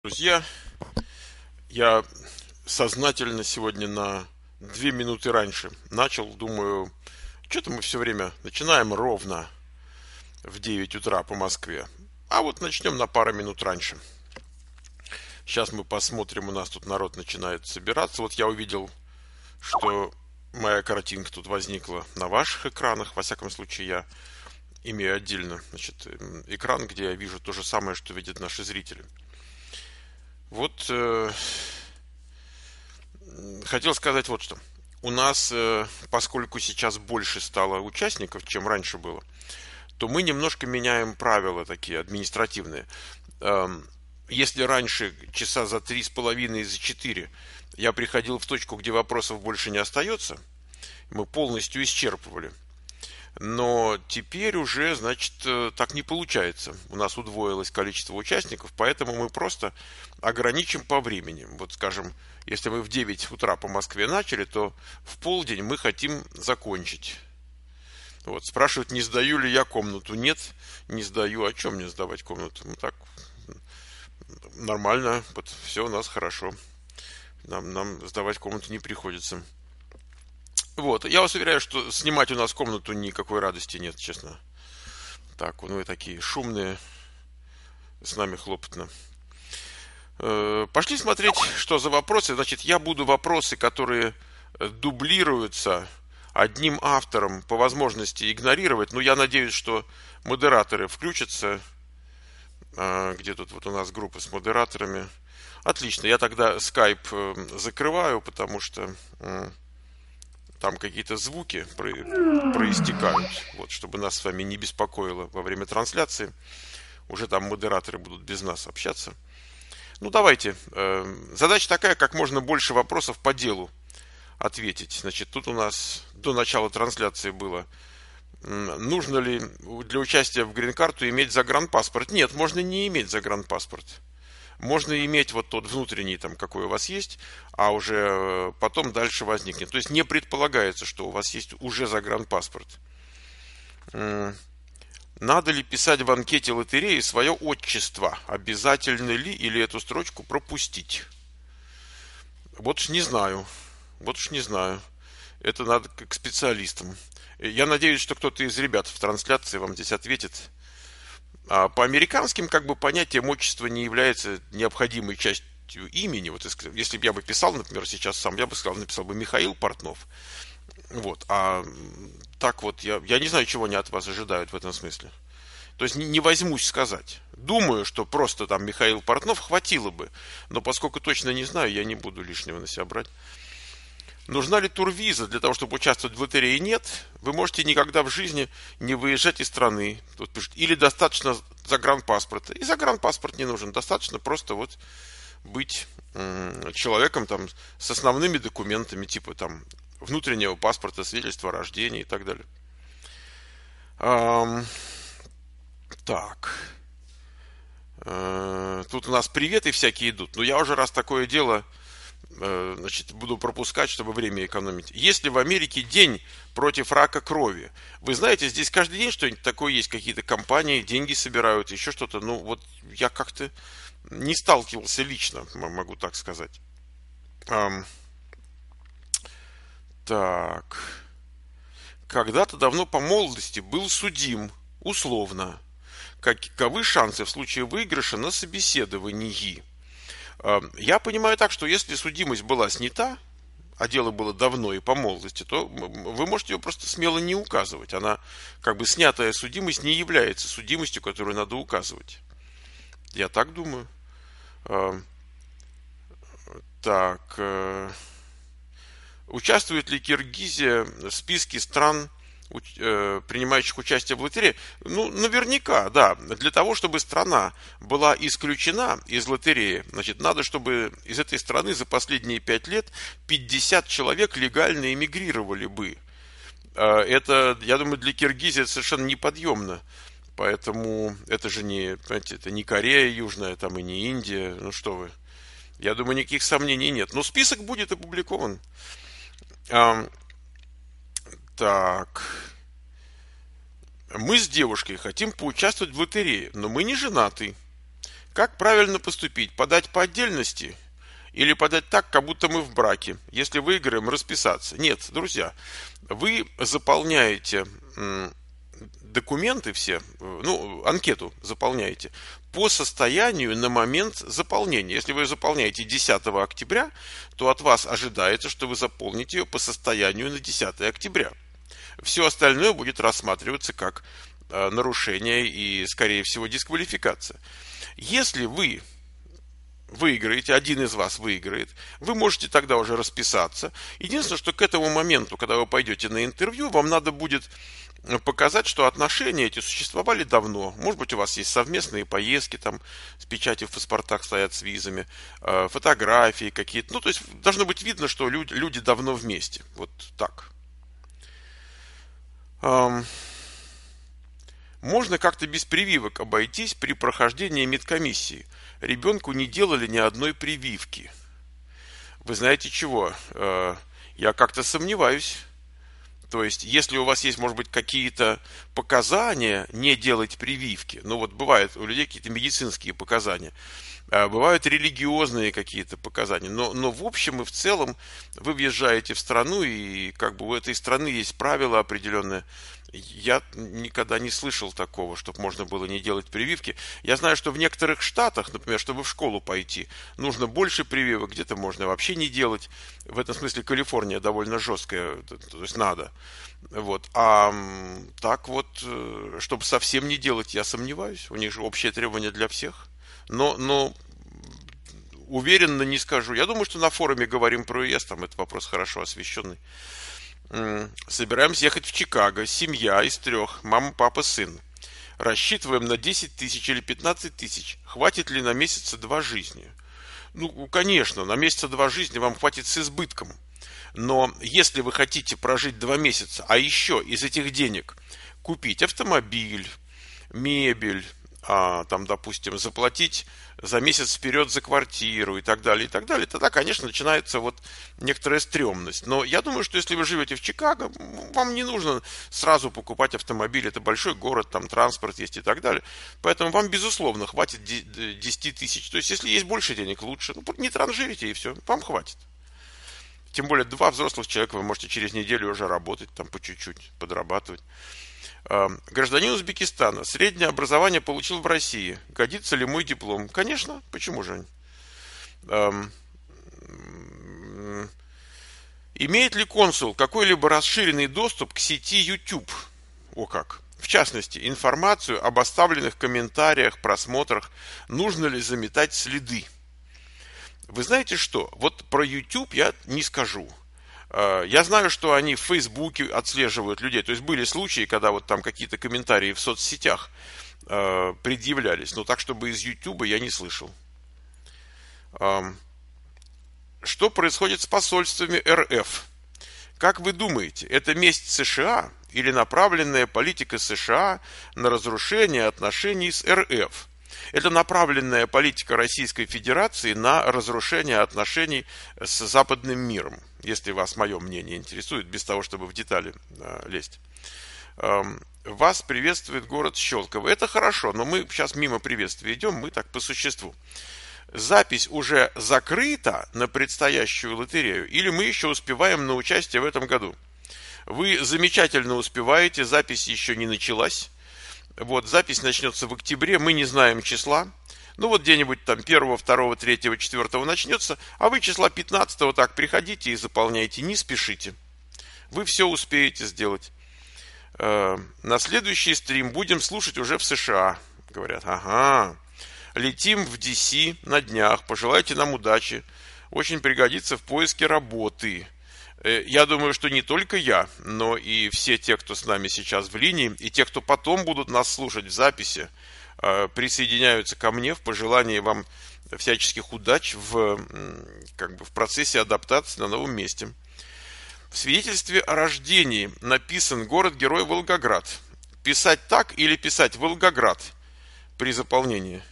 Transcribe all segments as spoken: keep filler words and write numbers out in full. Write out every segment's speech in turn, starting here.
Друзья, я сознательно сегодня на две минуты раньше начал, думаю, что-то мы все время начинаем ровно в девять утра по Москве, а вот начнем на пару минут раньше. Сейчас мы посмотрим, у нас тут народ начинает собираться. Вот я увидел, что моя картинка тут возникла на ваших экранах. Во всяком случае, я имею отдельно, значит, экран, где я вижу то же самое, что видят наши зрители. Вот э, хотел сказать вот что. У нас, э, поскольку сейчас больше стало участников, чем раньше было, то мы немножко меняем правила такие административные. Эм, если раньше часа за три с половиной и за четыре я приходил в точку, где вопросов больше не остается, мы полностью исчерпывали. Но теперь уже, значит, так не получается. У нас удвоилось количество участников, поэтому мы просто ограничим по времени. Вот, скажем, если мы в девять утра по Москве начали, то в полдень мы хотим закончить. Вот, спрашивают, не сдаю ли я комнату. Нет, не сдаю. О чем мне сдавать комнату? Ну так, нормально, вот все у нас хорошо. Нам, нам сдавать комнату не приходится. Вот, я вас уверяю, что снимать у нас комнату никакой радости нет, честно. Так, ну вы такие шумные, с нами хлопотно. Э, Пошли смотреть, что за вопросы. Значит, я буду вопросы, которые дублируются одним автором, по возможности игнорировать. Но я надеюсь, что модераторы включатся. А, где тут вот у нас группа с модераторами? Отлично, я тогда Skype закрываю, потому что там какие-то звуки проистекают, вот, чтобы нас с вами не беспокоило во время трансляции. Уже там модераторы будут без нас общаться. Ну, давайте. Задача такая, как можно больше вопросов по делу ответить. Значит, тут у нас до начала трансляции было: нужно ли для участия в грин-карту иметь загранпаспорт? Нет, можно не иметь загранпаспорт. Можно иметь вот тот внутренний, там, какой у вас есть, а уже потом дальше возникнет. То есть не предполагается, что у вас есть уже загранпаспорт. Надо ли писать в анкете лотереи свое отчество? Обязательно ли, или эту строчку пропустить? Вот уж не знаю. Вот уж не знаю. Это надо к специалистам. Я надеюсь, что кто-то из ребят в трансляции вам здесь ответит. А по американским, как бы, понятием отчества не является необходимой частью имени. Вот если бы я бы писал, например, сейчас сам, я бы сказал, написал бы Михаил Портнов. Вот. А так вот, я, я не знаю, чего они от вас ожидают в этом смысле. То есть не, не возьмусь сказать. Думаю, что просто там Михаил Портнов хватило бы. Но поскольку точно не знаю, я не буду лишнего на себя брать. Нужна ли турвиза для того, чтобы участвовать в лотерее? Нет. Вы можете никогда в жизни не выезжать из страны. Тут пишут, или достаточно загранпаспорта. И загранпаспорт не нужен. Достаточно просто вот быть м- человеком там с основными документами, типа там внутреннего паспорта, свидетельства о рождении и так далее. Ам, так. Э, Тут у нас приветы всякие идут. Но я уже раз такое дело... Значит, буду пропускать, чтобы время экономить. Есть ли в Америке день против рака крови? Вы знаете, здесь каждый день что-нибудь такое есть, какие-то компании, деньги собирают, еще что-то. Ну, вот я как-то не сталкивался лично, могу так сказать. Ам, так. Когда-то давно по молодости был судим, условно. Каковы шансы в случае выигрыша на собеседовании? Я понимаю так, что если судимость была снята, а дело было давно и по молодости, то вы можете ее просто смело не указывать. Она, как бы, снятая судимость не является судимостью, которую надо указывать. Я так думаю. Так. Участвует ли Киргизия в списке стран, принимающих участие в лотерее? Ну, наверняка, да. Для того, чтобы страна была исключена из лотереи, значит, надо, чтобы из этой страны за последние пять лет пятьдесят человек легально эмигрировали бы. Это, я думаю, для Киргизии это совершенно неподъемно. Поэтому это же не, понимаете, это не Корея Южная, там и не Индия. Ну что вы. Я думаю, никаких сомнений нет. Но список будет опубликован. Так. Мы с девушкой хотим поучаствовать в лотерее, но мы не женаты. Как правильно поступить? Подать по отдельности или подать так, как будто мы в браке? Если выиграем, расписаться. Нет, друзья, вы заполняете документы все, ну, анкету заполняете по состоянию на момент заполнения. Если вы заполняете десятого октября, то от вас ожидается, что вы заполните ее по состоянию на десятое октября. Все остальное будет рассматриваться как нарушение и, скорее всего, дисквалификация. Если вы выиграете, один из вас выиграет, вы можете тогда уже расписаться. Единственное, что к этому моменту, когда вы пойдете на интервью, вам надо будет показать, что отношения эти существовали давно. Может быть, у вас есть совместные поездки, там с печатью в паспортах стоят с визами, фотографии какие-то. Ну, то есть должно быть видно, что люди, люди давно вместе. Вот так. Можно как-то без прививок обойтись при прохождении медкомиссии. Ребенку не делали ни одной прививки. Вы знаете чего? Я как-то сомневаюсь. То есть, если у вас есть, может быть, какие-то показания не делать прививки, ну вот бывают у людей какие-то медицинские показания, бывают религиозные какие-то показания, но, но в общем и в целом вы въезжаете в страну, и как бы у этой страны есть правила определенные. Я никогда не слышал такого, чтобы можно было не делать прививки. Я знаю, что в некоторых штатах, например, чтобы в школу пойти, нужно больше прививок, где-то можно вообще не делать. В этом смысле Калифорния довольно жесткая, то есть надо. Вот. А так вот, чтобы совсем не делать, я сомневаюсь. У них же общее требование для всех. Но, но уверенно не скажу. Я думаю, что на форуме говорим про ЕС, там этот вопрос хорошо освещенный. Собираемся ехать в Чикаго. Семья из трех. Мама, папа, сын. Рассчитываем на десять тысяч или пятнадцать тысяч. Хватит ли на месяца два жизни? Ну, конечно, на месяца два жизни вам хватит с избытком. Но если вы хотите прожить два месяца, а еще из этих денег купить автомобиль, мебель, а, там, допустим, заплатить за месяц вперед за квартиру и так далее, и так далее, тогда, конечно, начинается вот некоторая стрёмность. Но я думаю, что если вы живете в Чикаго, вам не нужно сразу покупать автомобиль, это большой город, там транспорт есть и так далее. Поэтому вам, безусловно, хватит десять тысяч. То есть, если есть больше денег, лучше. Ну, не транжирите, и все, вам хватит. Тем более, два взрослых человека вы можете через неделю уже работать, там по чуть-чуть, подрабатывать. Гражданин Узбекистана. Среднее образование получил в России. Годится ли мой диплом? Конечно. Почему же? Имеет ли консул какой-либо расширенный доступ к сети YouTube? О как. В частности, информацию об оставленных комментариях, просмотрах. Нужно ли заметать следы? Вы знаете что? Вот про YouTube я не скажу. Я знаю, что они в Фейсбуке отслеживают людей. То есть были случаи, когда вот там какие-то комментарии в соцсетях э, предъявлялись. Но так, чтобы из Ютуба, я не слышал. Э, что происходит с посольствами эр эф? Как вы думаете, это месть США или направленная политика США на разрушение отношений с эр эф? Это направленная политика Российской Федерации на разрушение отношений с западным миром, если вас мое мнение интересует, без того, чтобы в детали э, лезть. Э, вас приветствует город Щелково. Это хорошо, но мы сейчас мимо приветствия идем, мы так по существу. Запись уже закрыта на предстоящую лотерею, или мы еще успеваем на участие в этом году? Вы замечательно успеваете, запись еще не началась. Вот, запись начнется в октябре, мы не знаем числа. Ну вот где-нибудь там первого, второго, третьего, четвертого начнется, а вы числа пятнадцатого так приходите и заполняйте, не спешите. Вы все успеете сделать. На следующий стрим будем слушать уже в США. Говорят, ага, летим в ди си на днях, пожелайте нам удачи. Очень пригодится в поиске работы. Я думаю, что не только я, но и все те, кто с нами сейчас в линии, и те, кто потом будут нас слушать в записи, присоединяются ко мне в пожелании вам всяческих удач в, как бы, в процессе адаптации на новом месте. В свидетельстве о рождении написан город-герой Волгоград. Писать так или писать Волгоград при заполнении?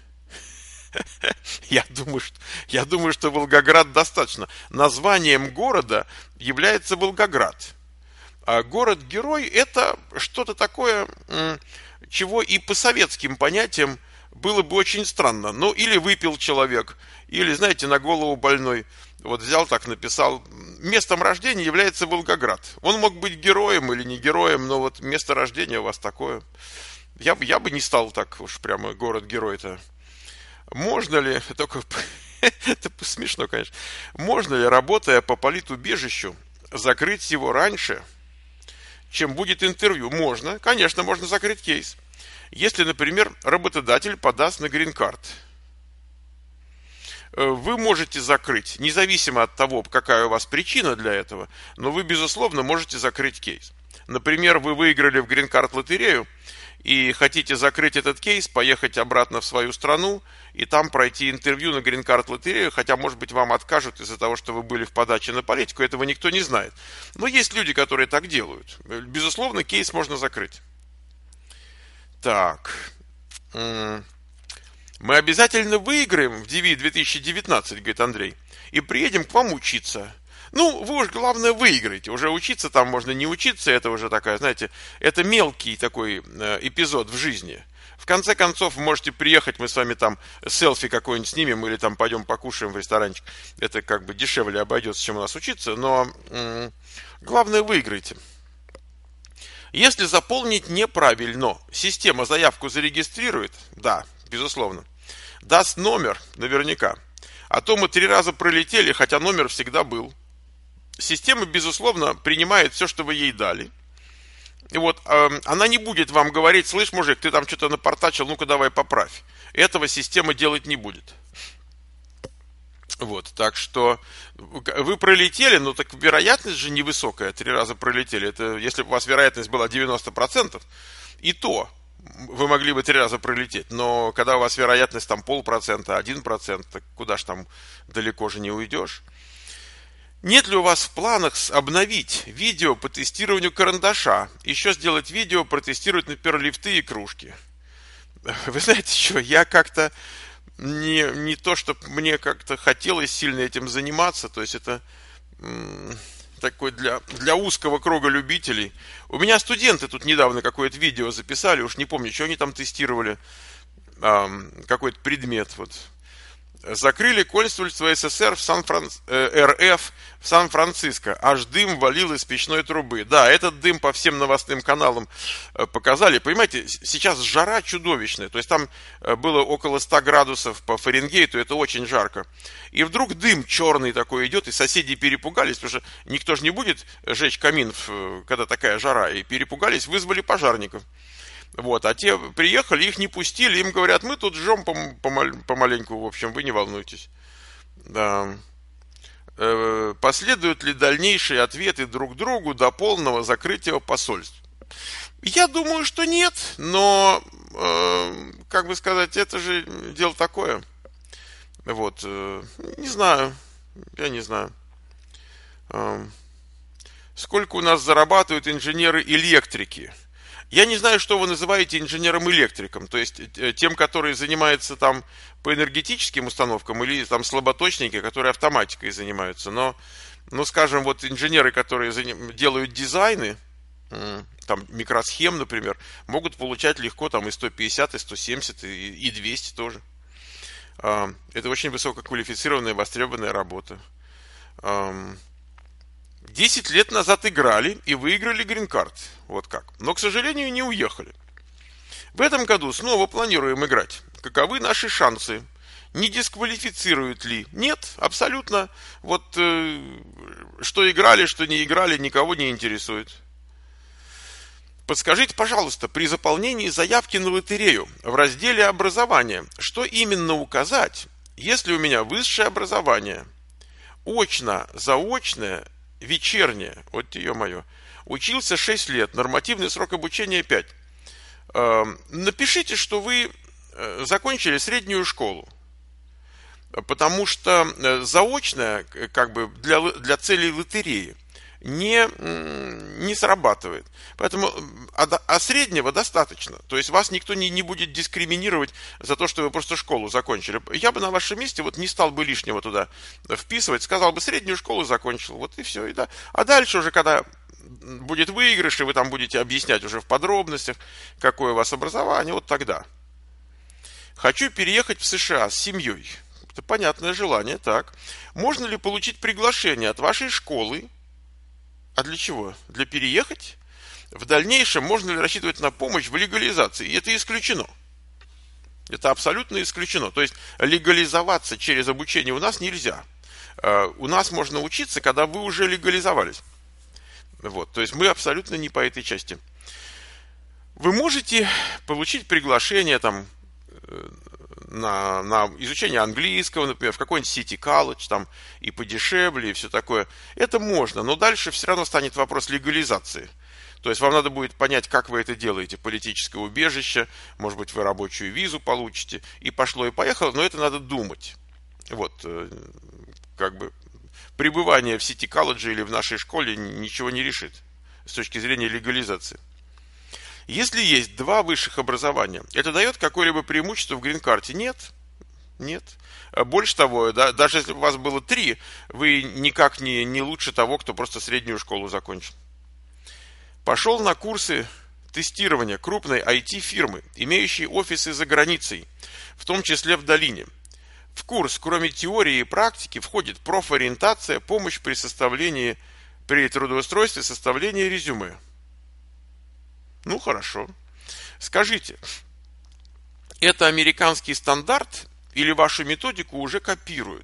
Я думаю, что, я думаю, что Волгоград достаточно. Названием города является Волгоград. А город-герой — это что-то такое, чего и по советским понятиям было бы очень странно. Ну, или выпил человек, или, знаете, на голову больной. Вот взял так, написал. Местом рождения является Волгоград. Он мог быть героем или не героем, но вот место рождения у вас такое. Я, бы- я бы не стал так уж прямо город-герой-то. Можно ли, только это смешно, конечно, можно ли, работая по политубежищу, закрыть его раньше, чем будет интервью? Можно, конечно, можно закрыть кейс. Если, например, работодатель подаст на грин-карт, вы можете закрыть, независимо от того, какая у вас причина для этого, но вы, безусловно, можете закрыть кейс. Например, вы выиграли в грин-карт лотерею и хотите закрыть этот кейс, поехать обратно в свою страну и там пройти интервью на грин-карт лотерею, хотя, может быть, вам откажут из-за того, что вы были в подаче на политику, этого никто не знает. Но есть люди, которые так делают. Безусловно, кейс можно закрыть. Так. Мы обязательно выиграем в ди ви две тысячи девятнадцать, говорит Андрей, и приедем к вам учиться. Ну, вы уж главное выиграете. Уже учиться там можно не учиться, это уже такая, знаете, это мелкий такой э, эпизод в жизни. В конце концов, вы можете приехать, мы с вами там селфи какой-нибудь снимем или там пойдем покушаем в ресторанчик. Это как бы дешевле обойдется, чем у нас учиться, но м- главное выиграйте. Если заполнить неправильно, система заявку зарегистрирует, да, безусловно, даст номер, наверняка. А то мы три раза пролетели, хотя номер всегда был. Система, безусловно, принимает все, что вы ей дали. И вот э, она не будет вам говорить: слышь, мужик, ты там что-то напортачил, ну-ка давай поправь. Этого система делать не будет. Вот, так что вы пролетели, но так вероятность же невысокая, три раза пролетели. Это если бы у вас вероятность была девяносто процентов, и то вы могли бы три раза пролететь. Но когда у вас вероятность там полпроцента, один процент, так куда ж там далеко же не уйдешь. Нет ли у вас в планах обновить видео по тестированию карандаша? Еще сделать видео, протестировать, например, лифты и кружки. Вы знаете что, я как-то не, не то, чтобы мне как-то хотелось сильно этим заниматься. То есть это м, такой для, для узкого круга любителей. У меня студенты тут недавно какое-то видео записали, уж не помню, что они там тестировали. Ам, какой-то предмет вот. Закрыли консульство СССР в Сан-Фран... э, РФ в Сан-Франциско. Аж дым валил из печной трубы. Да, этот дым по всем новостным каналам э, показали. Понимаете, сейчас жара чудовищная. То есть там э, было около ста градусов по Фаренгейту. Это очень жарко. И вдруг дым черный такой идет, и соседи перепугались, потому что никто же не будет жечь камин, в, когда такая жара. И перепугались, вызвали пожарников. Вот, а те приехали, их не пустили, им говорят: мы тут жжем помал- помаленьку, в общем, вы не волнуйтесь. Да. Э, Последуют ли дальнейшие ответы друг другу до полного закрытия посольств? Я думаю, что нет, но, э, как бы сказать, это же дело такое. Вот, э, не знаю, я не знаю. Э, Сколько у нас зарабатывают инженеры-электрики? Я не знаю, что вы называете инженером-электриком, то есть тем, который занимается там по энергетическим установкам, или там слаботочники, которые автоматикой занимаются. Но, ну, скажем, вот инженеры, которые делают дизайны, там микросхем, например, могут получать легко там и сто пятьдесят, и сто семьдесят, и двести тоже. Это очень высококвалифицированная, востребованная работа. Десять лет назад играли и выиграли грин-карт. Вот как. Но, к сожалению, не уехали. В этом году снова планируем играть. Каковы наши шансы? Не дисквалифицируют ли? Нет, абсолютно. Вот э, что играли, что не играли, никого не интересует. Подскажите, пожалуйста, при заполнении заявки на лотерею в разделе «Образование» что именно указать, если у меня высшее образование, очно, заочное, вечернее, вот ё-моё, учился шесть лет, нормативный срок обучения пять. Э, напишите, что вы закончили среднюю школу, потому что заочное, как бы для, для целей лотереи, не, не срабатывает. Поэтому, а, а среднего достаточно. То есть вас никто не, не будет дискриминировать за то, что вы просто школу закончили. Я бы на вашем месте вот не стал бы лишнего туда вписывать, сказал бы: среднюю школу закончил, вот и все. И да. А дальше уже, когда будет выигрыш, и вы там будете объяснять уже в подробностях, какое у вас образование, вот тогда. Хочу переехать в США с семьей. Это понятное желание, так. Можно ли получить приглашение от вашей школы? А для чего? Для переехать? В дальнейшем можно ли рассчитывать на помощь в легализации? И это исключено. Это абсолютно исключено. То есть легализоваться через обучение у нас нельзя. У нас можно учиться, когда вы уже легализовались. Вот. То есть мы абсолютно не по этой части. Вы можете получить приглашение там, на, на изучение английского, например, в какой-нибудь City College, там и подешевле, и все такое. Это можно, но дальше все равно станет вопрос легализации. То есть вам надо будет понять, как вы это делаете. Политическое убежище, может быть, вы рабочую визу получите. И пошло, и поехало, но это надо думать. Вот, как бы, пребывание в City College или в нашей школе ничего не решит с точки зрения легализации. Если есть два высших образования, это дает какое-либо преимущество в грин-карте? Нет. Нет. Больше того, да, даже если у вас было три, вы никак не, не лучше того, кто просто среднюю школу закончил. Пошел на курсы тестирования крупной ай ти-фирмы, имеющей офисы за границей, в том числе в долине. В курс, кроме теории и практики, входит профориентация, помощь при составлении, при трудоустройстве, составлении резюме. Ну, хорошо. Скажите, это американский стандарт или вашу методику уже копируют?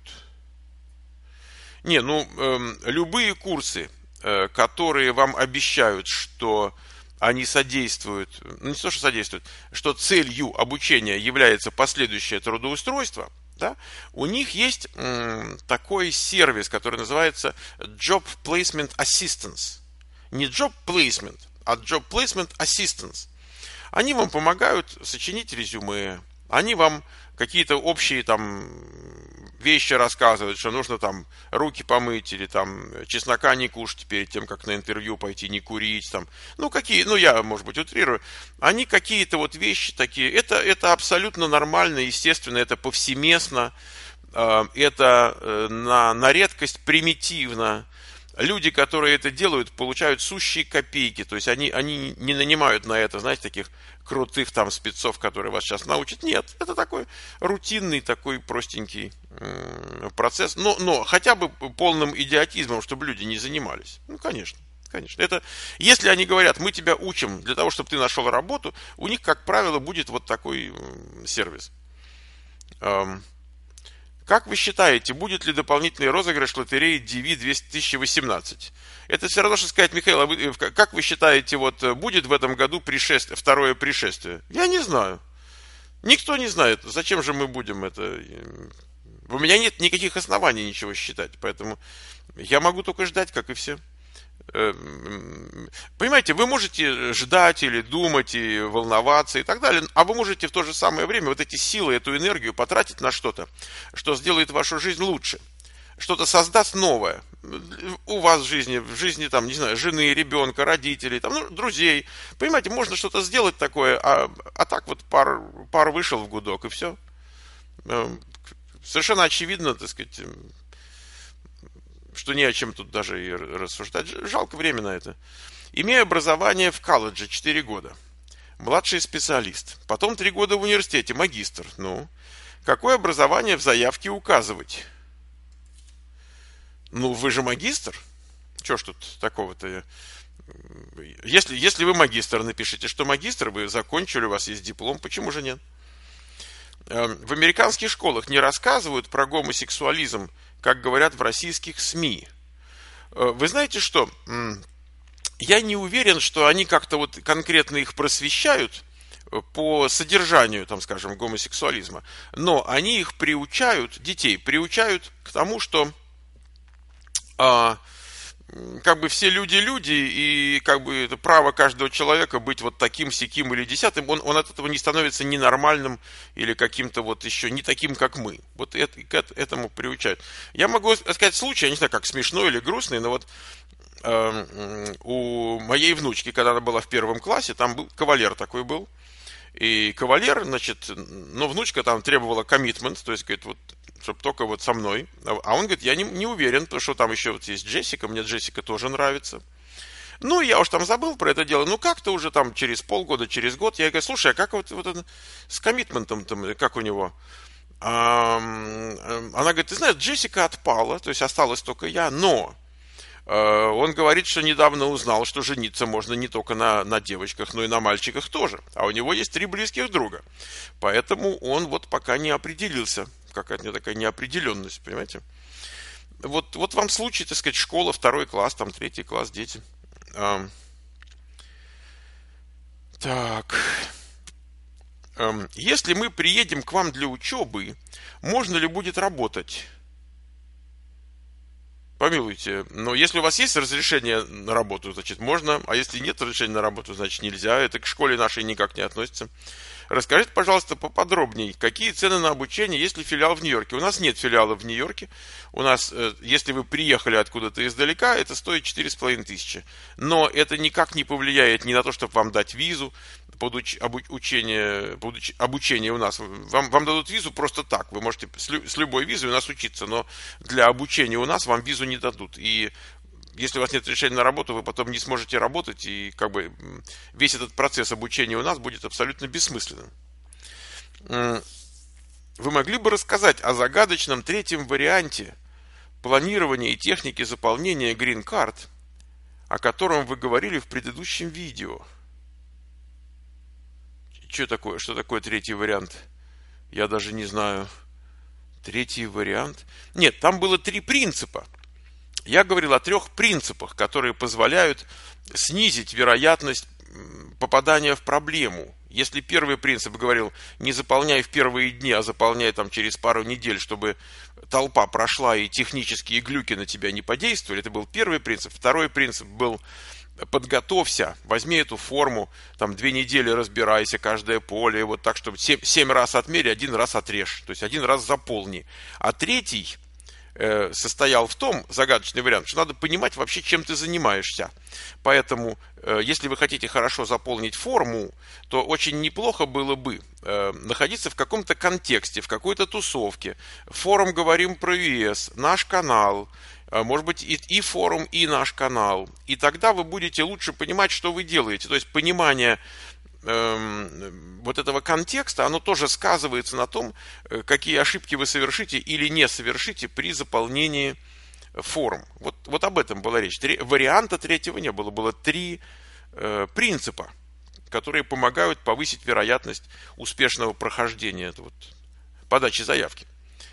Не, ну, э, любые курсы, э, которые вам обещают, что они содействуют, ну, не то, что содействуют, что целью обучения является последующее трудоустройство, да, у них есть м, такой сервис, который называется Job Placement Assistance. Не Job Placement, а Job Placement Assistance. Они вам помогают сочинить резюме, они вам какие-то общие там вещи рассказывают, что нужно там руки помыть или там чеснока не кушать перед тем, как на интервью пойти, не курить там. Ну, какие, ну, я, может быть, утрирую. Они какие-то вот вещи такие, это, это абсолютно нормально, естественно, это повсеместно, это на, на редкость примитивно. Люди, которые это делают, получают сущие копейки. То есть они, они не нанимают на это, знаете, таких крутых там спецов, которые вас сейчас научат. Нет, это такой рутинный, такой простенький э, процесс. Но, но хотя бы полным идиотизмом, чтобы люди не занимались. Ну, конечно. Конечно. Это, если они говорят, мы тебя учим для того, чтобы ты нашел работу, у них, как правило, будет вот такой э, сервис. Эм. Как вы считаете, будет ли дополнительный розыгрыш лотереи ди ви две тысячи восемнадцать? Это все равно, что сказать, Михаил, а вы, как вы считаете, вот будет в этом году пришествие, второе пришествие? Я не знаю. Никто не знает. Зачем же мы будем это... У меня нет никаких оснований ничего считать, поэтому я могу только ждать, как и все. Понимаете, вы можете ждать или думать и волноваться и так далее, а вы можете в то же самое время вот эти силы, эту энергию потратить на что-то, что сделает вашу жизнь лучше, что-то создаст новое у вас в жизни, в жизни там, не знаю, жены, ребенка, родителей, там, ну, друзей. Понимаете, можно что-то сделать такое, а, а так вот пар, пар вышел в гудок и все. Совершенно очевидно, так сказать, что не о чем тут даже и рассуждать. Жалко время на это. Имея образование в колледже четыре года, младший специалист, потом три года в университете, магистр. Ну, какое образование в заявке указывать? Ну, вы же магистр. Чего ж тут такого-то? Если, если вы магистр, напишите, что магистр, вы закончили, у вас есть диплом, почему же нет? В американских школах не рассказывают про гомосексуализм, как говорят в российских СМИ. Вы знаете что? Я не уверен, что они как-то вот конкретно их просвещают по содержанию, там, скажем, гомосексуализма, но они их приучают, детей приучают к тому, что а, как бы все люди люди, и как бы это право каждого человека быть вот таким, сяким или десятым, он, он от этого не становится ненормальным или каким-то вот еще не таким, как мы. Вот это, к этому приучают. Я могу сказать случай, я не знаю, как смешной или грустный, но вот э, у моей внучки, когда она была в первом классе, там был кавалер такой был, и кавалер, значит, ну, внучка там требовала коммитмент, то есть, говорит, вот, чтобы только вот со мной. А он говорит, я не, не уверен, потому что там еще вот есть Джессика, мне Джессика тоже нравится. Ну, я уж там забыл про это дело. Ну, как-то уже там через полгода, через год, я говорю, слушай, а как вот, вот это с коммитментом там, как у него? Ам, ам, Она говорит, ты знаешь, Джессика отпала, то есть осталась только я, но э, он говорит, что недавно узнал, что жениться можно не только на, на девочках, но и на мальчиках тоже. А у него есть три близких друга. Поэтому он вот пока не определился. Какая-то у него такая неопределенность, понимаете? Вот, вот вам случай, так сказать, школа, второй класс, там третий класс, дети. Ам, так. Ам, если мы приедем к вам для учебы, можно ли будет работать? Помилуйте, но если у вас есть разрешение на работу, значит можно, а если нет разрешения на работу, значит нельзя. Это к школе нашей никак не относится. Расскажите, пожалуйста, поподробнее, какие цены на обучение, есть ли филиал в Нью-Йорке? У нас нет филиала в Нью-Йорке. У нас, если вы приехали откуда-то издалека, это стоит четыре с половиной тысячи. Но это никак не повлияет ни на то, чтобы вам дать визу под уч, обучение, под уч, обучение у нас. Вам, вам дадут визу просто так. Вы можете с, лю, с любой визой у нас учиться, но для обучения у нас вам визу не дадут. И если у вас нет решения на работу, вы потом не сможете работать, и как бы весь этот процесс обучения у нас будет абсолютно бессмысленным. Вы могли бы рассказать о загадочном третьем варианте планирования и техники заполнения Green Card, о котором вы говорили в предыдущем видео? Что такое? Что такое третий вариант? Я даже не знаю. Третий вариант? Нет, там было три принципа. Я говорил о трех принципах, которые позволяют снизить вероятность попадания в проблему. Если первый принцип говорил, не заполняй в первые дни, а заполняй там через пару недель, чтобы толпа прошла и технические глюки на тебя не подействовали, это был первый принцип. Второй принцип был, подготовься, возьми эту форму, там две недели разбирайся, каждое поле, вот так, чтобы семь, семь раз отмери, один раз отрежь, то есть один раз заполни. А третий состоял в том, загадочный вариант, что надо понимать вообще, чем ты занимаешься. Поэтому, если вы хотите хорошо заполнить форму, то очень неплохо было бы находиться в каком-то контексте, в какой-то тусовке. Форум «Говорим про ю эс», наш канал, может быть, и, и форум, и наш канал. И тогда вы будете лучше понимать, что вы делаете. То есть понимание вот этого контекста, оно тоже сказывается на том, какие ошибки вы совершите или не совершите при заполнении форм. Вот, вот об этом была речь. Три, варианта третьего не было. Было три э, принципа, которые помогают повысить вероятность успешного прохождения вот, подачи заявки.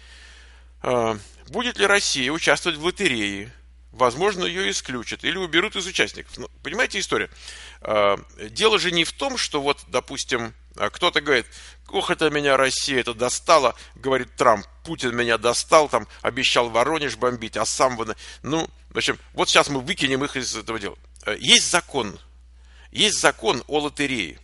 Э, будет ли Россия участвовать в лотерее? Возможно, ее исключат или уберут из участников. Ну, понимаете историю? Дело же не в том, что вот, допустим, кто-то говорит, ох, это меня Россия, это достала, говорит Трамп, Путин меня достал, там, обещал Воронеж бомбить, а сам... Ну, в общем, вот сейчас мы выкинем их из этого дела. Есть закон, есть закон о лотерее,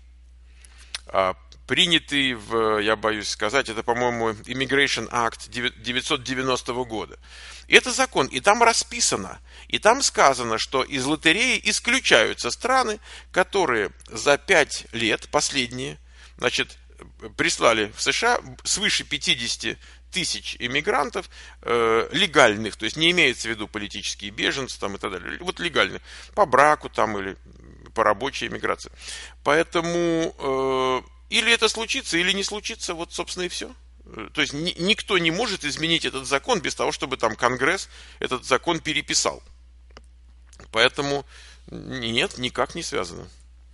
принятый в, я боюсь сказать, это, по-моему, Immigration Act девятьсот девяностого года. И это закон, и там расписано, и там сказано, что из лотереи исключаются страны, которые за пять лет, последние, значит, прислали в США свыше пятьдесят тысяч иммигрантов э, легальных, то есть не имеется в виду политические беженцы там, и так далее, вот легальных, по браку там или по рабочей иммиграции. Поэтому э, или это случится, или не случится, вот, собственно, и все. То есть ни, никто не может изменить этот закон без того, чтобы там Конгресс этот закон переписал. Поэтому нет, никак не связано.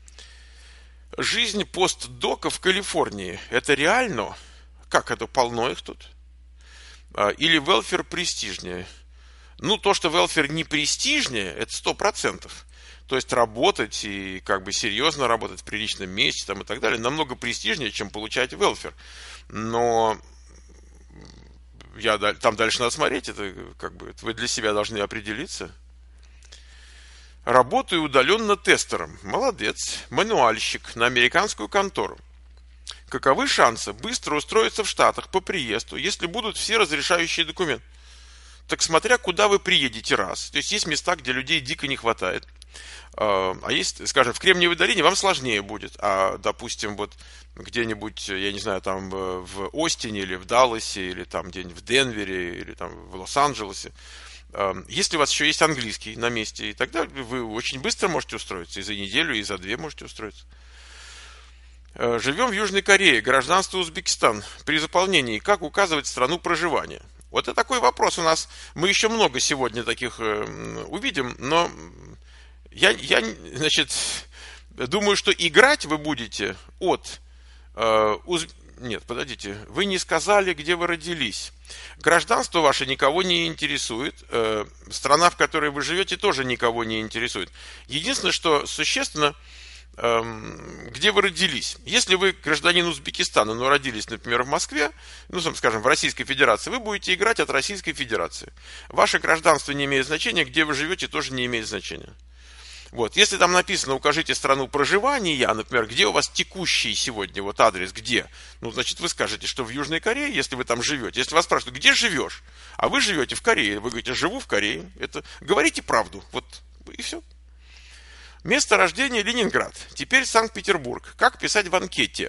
Жизнь постдока в Калифорнии. Это реально? Как это? Полно их тут? Или велфер престижнее? Ну, то, что велфер не престижнее, это сто процентов. То есть работать и как бы серьезно работать в приличном месте там, и так далее намного престижнее, чем получать велфер. Но я, там дальше надо смотреть, это как бы вы для себя должны определиться. Работаю удаленно тестером. Молодец. Мануальщик на американскую контору. Каковы шансы быстро устроиться в Штатах по приезду, если будут все разрешающие документы? Так смотря куда вы приедете раз. То есть есть места, где людей дико не хватает. А есть, скажем, в Кремниевой долине вам сложнее будет. А, допустим, вот где-нибудь, я не знаю, там в Остине или в Далласе, или там где-нибудь в Денвере, или там в Лос-Анджелесе, Если у вас еще есть английский на месте, и тогда вы очень быстро можете устроиться, и за неделю, и за две можете устроиться. Живем в Южной Корее, гражданство Узбекистан. При заполнении как указывать страну проживания? Вот это такой вопрос у нас. Мы еще много сегодня таких увидим, но я, я значит, думаю, что играть вы будете от э, Уз... Нет, подождите, вы не сказали, где вы родились. Гражданство ваше никого не интересует. Э, страна, в которой вы живете, тоже никого не интересует. Единственное, что существенно, э, где вы родились. Если вы гражданин Узбекистана, но родились, например, в Москве, ну, скажем, в Российской Федерации, вы будете играть от Российской Федерации. Ваше гражданство не имеет значения, где вы живете, тоже не имеет значения. Вот, если там написано, укажите страну проживания, например, где у вас текущий сегодня вот адрес, где, ну, значит, вы скажете, что в Южной Корее, если вы там живете. Если вас спрашивают, где живешь, а вы живете в Корее, вы говорите, живу в Корее, это, говорите правду, вот, и все. Место рождения Ленинград, теперь Санкт-Петербург. Как писать в анкете?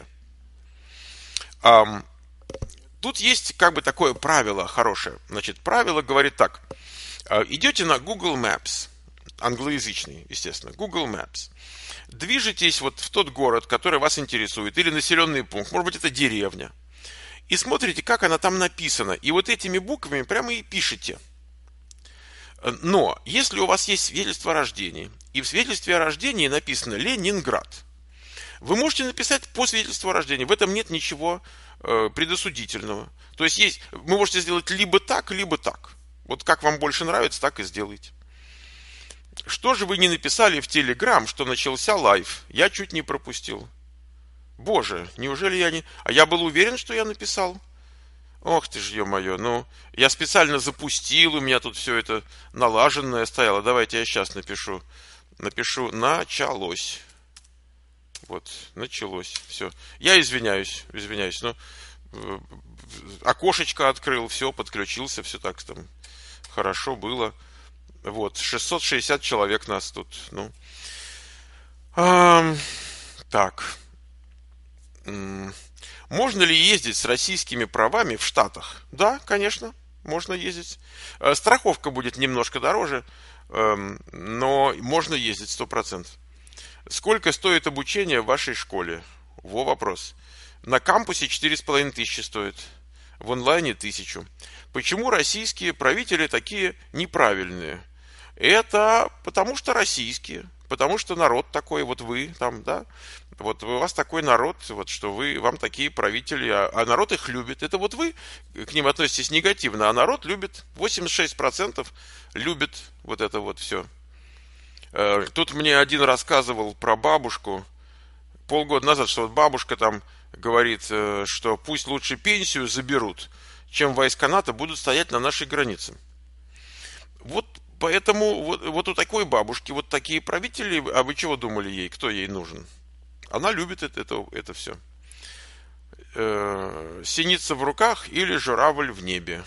Ам, тут есть как бы такое правило хорошее. Значит, правило говорит так, идете на Google Maps, англоязычный, естественно, Google Maps. Движетесь вот в тот город, который вас интересует, или населенный пункт, может быть, это деревня, и смотрите, как она там написана, и вот этими буквами прямо и пишете. Но, если у вас есть свидетельство о рождении, и в свидетельстве о рождении написано Ленинград, вы можете написать по свидетельству о рождении, в этом нет ничего э, предосудительного. То есть, есть, вы можете сделать либо так, либо так. Вот как вам больше нравится, так и сделайте. Что же вы не написали в Телеграм, что начался лайв? Я чуть не пропустил. Боже, неужели я не... А я был уверен, что я написал. Ох ты ж, ё-моё, ну, я специально запустил, у меня тут все это налаженное стояло. Давайте я сейчас напишу. Напишу «началось». Вот, началось, все. Я извиняюсь, извиняюсь, но окошечко открыл, все, подключился, все так там хорошо было. Вот, шестьсот шестьдесят человек нас тут, ну. А, так. Можно ли ездить с российскими правами в Штатах? Да, конечно, можно ездить. Страховка будет немножко дороже, но можно ездить сто процентов. Сколько стоит обучение в вашей школе? Во вопрос. На кампусе четыре с половиной тысячи стоит, в онлайне тысячу. Почему российские правители такие неправильные? Это потому что российские, потому что народ такой, вот вы там, да, вот у вас такой народ, вот что вы, вам такие правители, а, а народ их любит. Это вот вы к ним относитесь негативно, а народ любит, восемьдесят шесть процентов любит вот это вот все. Тут мне один рассказывал про бабушку полгода назад, что вот бабушка там говорит, что пусть лучше пенсию заберут, чем войска НАТО будут стоять на нашей границе. Вот поэтому вот, вот у такой бабушки вот такие правители, а вы чего думали ей, кто ей нужен? Она любит это, это, это все. Э, синица в руках или журавль в небе.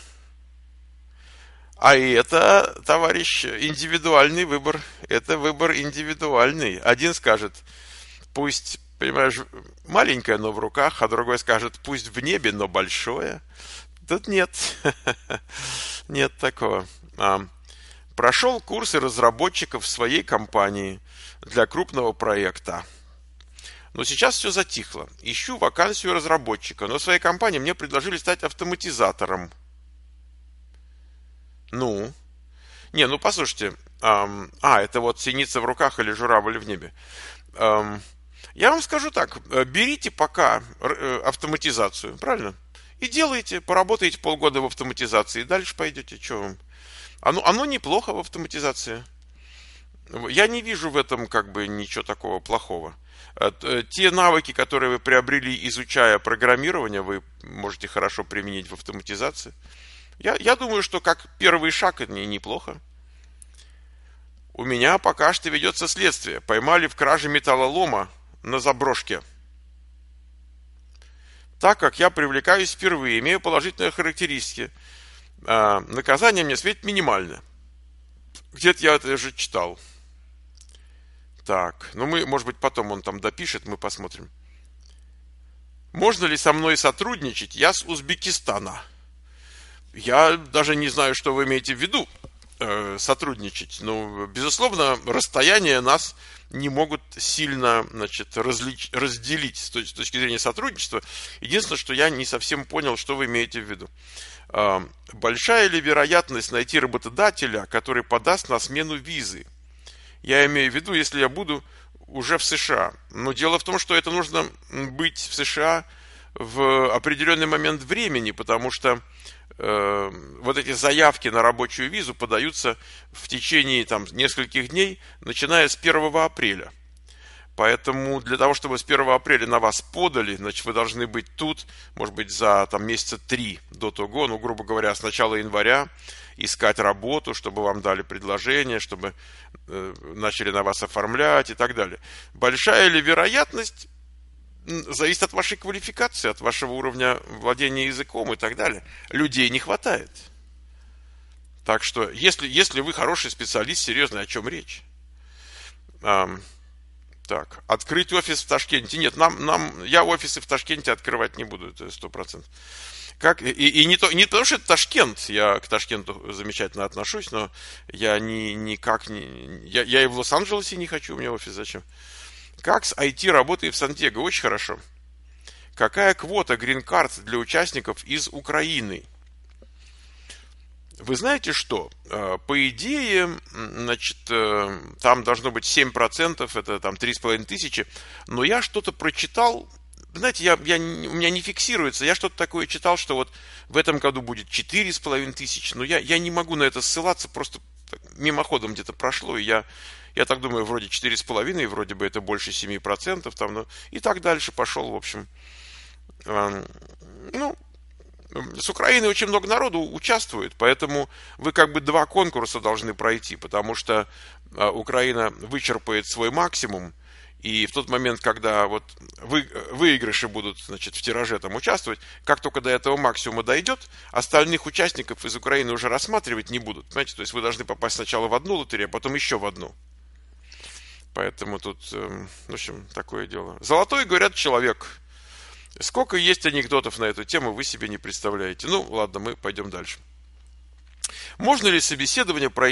А это, товарищ, индивидуальный выбор. Это выбор индивидуальный. Один скажет, пусть, понимаешь, маленькое, но в руках, а другой скажет, пусть в небе, но большое. Тут нет. Нет такого. Прошел курсы разработчиков в своей компании для крупного проекта. Но сейчас все затихло. Ищу вакансию разработчика, но в своей компании мне предложили стать автоматизатором. Ну? Не, ну послушайте. Эм, а, это вот синица в руках или журавль в небе. Эм, я вам скажу так. Берите пока автоматизацию, правильно? И делайте, поработаете полгода в автоматизации, и дальше пойдете. Что вам? Оно, оно неплохо в автоматизации. Я не вижу в этом как бы ничего такого плохого. Те навыки, которые вы приобрели, изучая программирование, вы можете хорошо применить в автоматизации. Я, я думаю, что как первый шаг это неплохо. У меня пока что ведется следствие. Поймали в краже металлолома на заброшке. Так как я привлекаюсь впервые, имею положительные характеристики, наказание мне светит минимально. Где-то я это уже читал. Так, ну мы, может быть, потом он там допишет, мы посмотрим. Можно ли со мной сотрудничать? Я с Узбекистана. Я даже не знаю, что вы имеете в виду. сотрудничать. Но, безусловно, расстояния нас не могут сильно, значит, различ... разделить с точки зрения сотрудничества. Единственное, что я не совсем понял, что вы имеете в виду. Большая ли вероятность найти работодателя, который подаст на смену визы? Я имею в виду, если я буду уже в США. Но дело в том, что это нужно быть в США в определенный момент времени, потому что э, вот эти заявки на рабочую визу подаются в течение там, нескольких дней, начиная с первого апреля. Поэтому для того, чтобы с первого апреля на вас подали, значит, вы должны быть тут, может быть, за там, месяца три до того, ну, грубо говоря, с начала января, искать работу, чтобы вам дали предложение, чтобы э, начали на вас оформлять и так далее. Большая ли вероятность? Зависит от вашей квалификации, от вашего уровня владения языком и так далее. Людей не хватает. Так что, если, если вы хороший специалист, серьезно, о чем речь? А, так, открыть офис в Ташкенте. Нет, нам, нам, я офисы в Ташкенте открывать не буду, это сто процентов. Как, и, и не, то, не потому, что это Ташкент, я к Ташкенту замечательно отношусь, но я ни, никак не... Я, я и в Лос-Анджелесе не хочу, у меня офис зачем? Как с ай ти работой в Сан-Диего? Очень хорошо. Какая квота грин-карт для участников из Украины? Вы знаете что? По идее, значит, там должно быть семь процентов, это там три с половиной тысячи, но я что-то прочитал, знаете, я, я, у меня не фиксируется, я что-то такое читал, что вот в этом году будет четыре с половиной тысячи, но я, я не могу на это ссылаться, просто мимоходом где-то прошло, и я... Я так думаю, вроде четыре с половиной, вроде бы это больше семи процентов, там, ну, и так дальше пошел, в общем. Ну, с Украины очень много народу участвует, поэтому вы как бы два конкурса должны пройти, потому что Украина вычерпает свой максимум, и в тот момент, когда вот вы, выигрыши будут, значит, в тираже там участвовать, как только до этого максимума дойдет, остальных участников из Украины уже рассматривать не будут. Понимаете, то есть вы должны попасть сначала в одну лотерею, а потом еще в одну. Поэтому тут, в общем, такое дело. Золотой, говорят, человек. Сколько есть анекдотов на эту тему, вы себе не представляете. Ну, ладно, мы пойдем дальше. Можно ли собеседование пройти